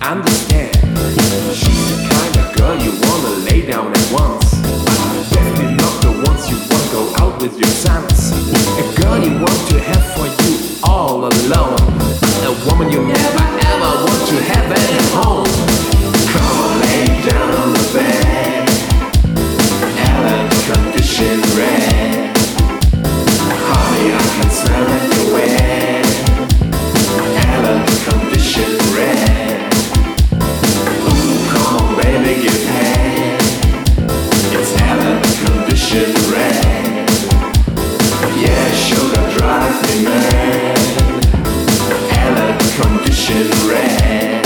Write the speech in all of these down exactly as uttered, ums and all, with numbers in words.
understand. She's the kind of girl you wanna lay down at once, but definitely not the ones you wanna go out with your sons. A girl you want to have for you all alone, a woman you never ever want to have at home. Come on, lay down on the bed, Ellen condition red. Honey, I can smell it your way, Ellen condition red. Ooh, come on baby, give head, it's Ellen condition red. Yeah, sugar drives me mad, Ellen condition red.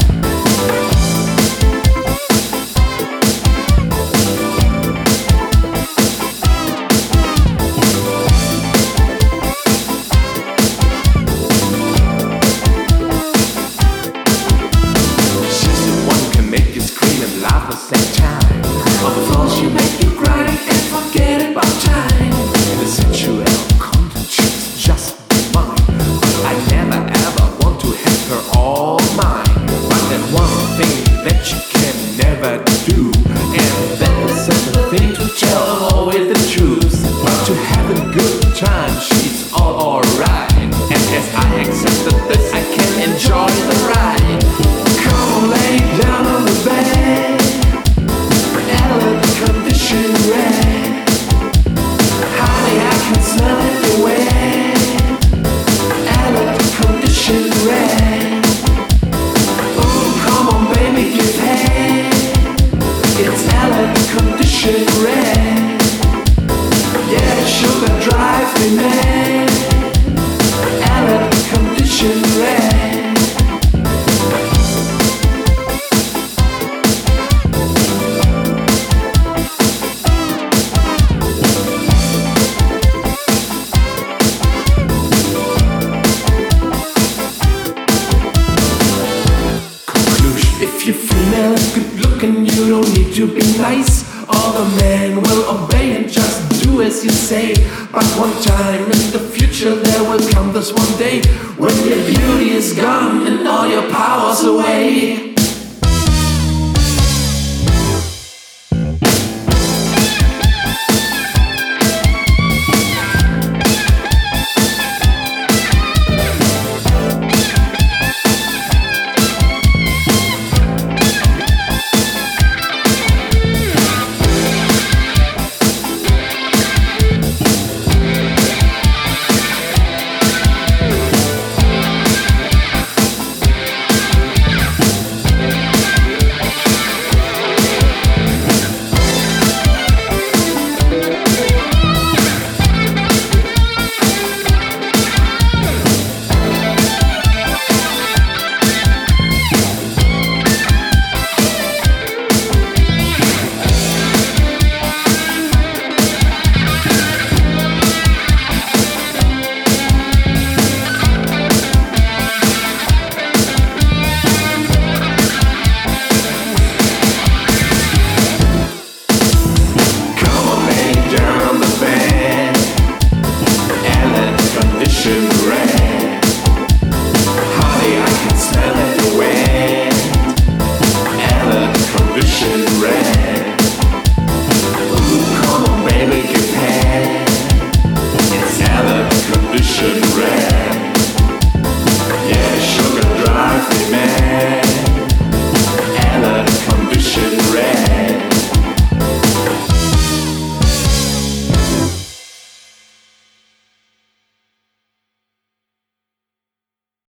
If you're female, good looking, you don't need to be nice. All the men will obey and just do as you say. But one time in the future there will come this one day when your beauty is gone and all your power